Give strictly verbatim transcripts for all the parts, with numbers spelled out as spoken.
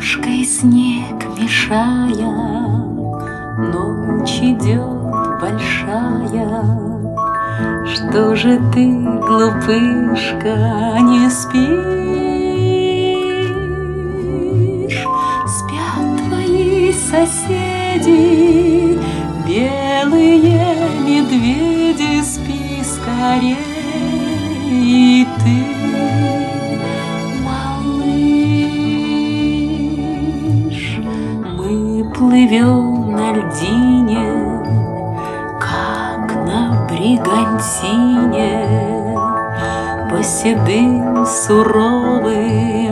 снежкой снег мешая, ночь идет большая. Что же ты, глупышка, не спишь? Спят твои соседи, белые медведи, спи скорей. И ты, малыш, мы плывем на льдине, как на бригантине, по седым суровым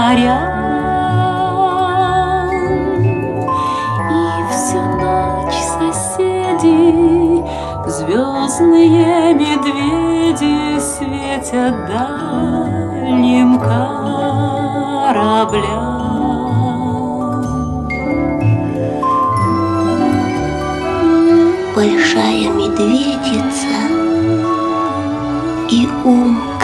морям. И всю ночь соседи, звездные медведи, светят дальним кораблям. Большая медведица и ум